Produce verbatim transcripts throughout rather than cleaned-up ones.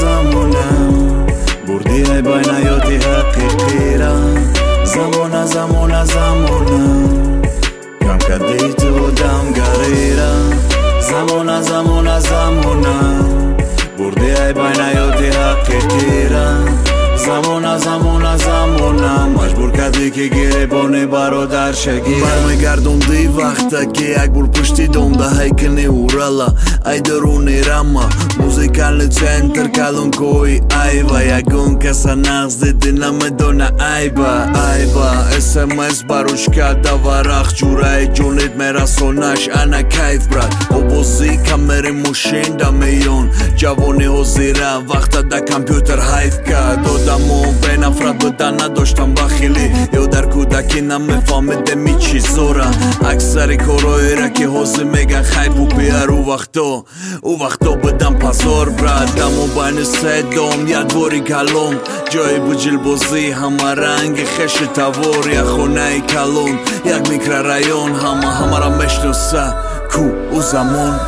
زمونه بردی ای بین حیاتی حقیقی را زمونه زمونه زمونه کم کردی تو دمگری را زمونه زمونه زمونه بردی ای بین حیاتی حقیقی را زمونه زمونه زمونه مجبور کردی که گریبانی برادر شگیرم برمیگردوندی وقتا که یک بور پشتی دونده هیکنی اورلا ای درونی رما موزیکال چنتر کلون کوی ایبا یکون کسا نغز دیدی نمیدونه ایبا ایبا اسمس بروش کرده ورق جوره جونید میرسونش انا کیف برد او بوزی کمری موشین دمیون جوانی ها زیره وقتا ده کمپیوتر حیف کرد دادمو به نفرت بودن نداشتم بخیلی یا در کودکی نمیفهمیده می چی زوره اکثری کارایی را که حوزی میگن خیب و بیار او وقتا او وقتا بدم پسار برد دمو بین سیدام یدواری کلون جای بجل بازی همه رنگ خش توار یک خونه کلون یک میکر رایون همه همه را مشنوسه کو او زمان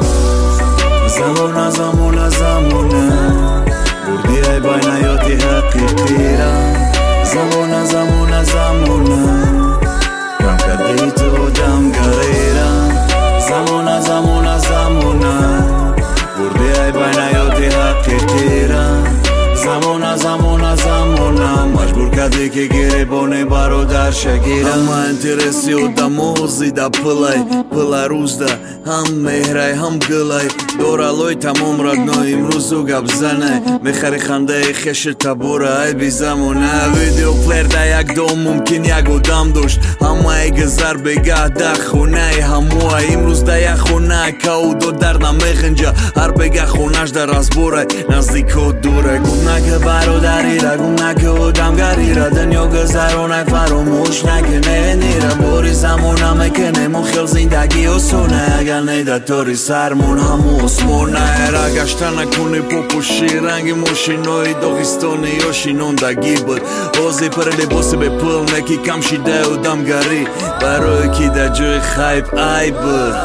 زمانه زمانه زمانه بردی ای بین حیاتی حقیقی را زمانه زمانه زمانه کم کردی تو دمگری را زمانه زمانه زمانه بردی ای بین حیاتی حقیقی را زمانه زمانه زمانه مجبور کردی که گریبانی برادر شگیرم همه انترسی و دمو زیده پلای پلای روز ده هم مهرای هم گلای دورالوی تمام ردنای امروزو گب زنه میخری خنده خش تبوره ای بی زمانه ویدیو پلیر ده یک دوم ممکن یک آدم داشت همه ای گذر بگه ده خونه همه امروز ده یک خونه که او دو در نمیخنجه هر بگه خونش در از بوره نزدیک و دوره گم نکه برادری را گم نکه آدمگری را دنیا گذرانه فراموش نکنه نیره باری زمانه میکنه مخیل زندگی و سونه اگر نیده تاری سرمون همو اسمونه را گشتن نکنه پوپوشی رنگ ماشینای داغستانی یا شیناندگی بود بازی پر لباس به پل نکی کم شیده آدمگری برای کی در جای خیب ای بود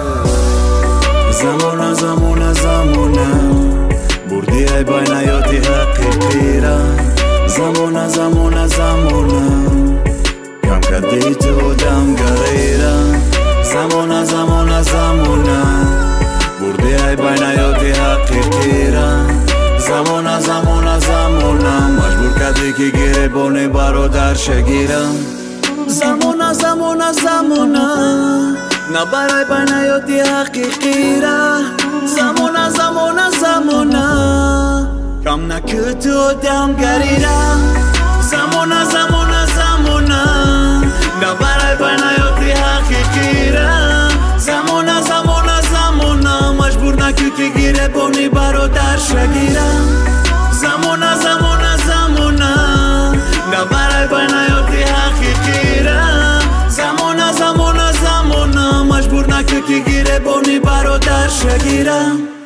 زمانه زمانه زمانه بردی ای بین حیاتی حقیقی را زمانه زمانه زمانه کم کردی تو دمگری را زمانه زمانه زمانه بردی ای بین حیاتی حقیقی را زمانه زمانه زمانه مجبور کردی که گریبانی برادر شگیرم زمانه زمانه زمانه نبرای بین حیاتی حقیقی را زمانه زمانه زمانه کم نکه تو دمگری را زمانه زمانه زمانه نبرای بین حیاتی حقیقی را زمانه زمانه زمانه مجبور نکه که گریبانی برادر شگیرم زمانه زمانه زمانه نبرای بین حیاتی حقیقی را زمانه زمانه زمانه مجبور نکه که گریبانی برادر شگیرم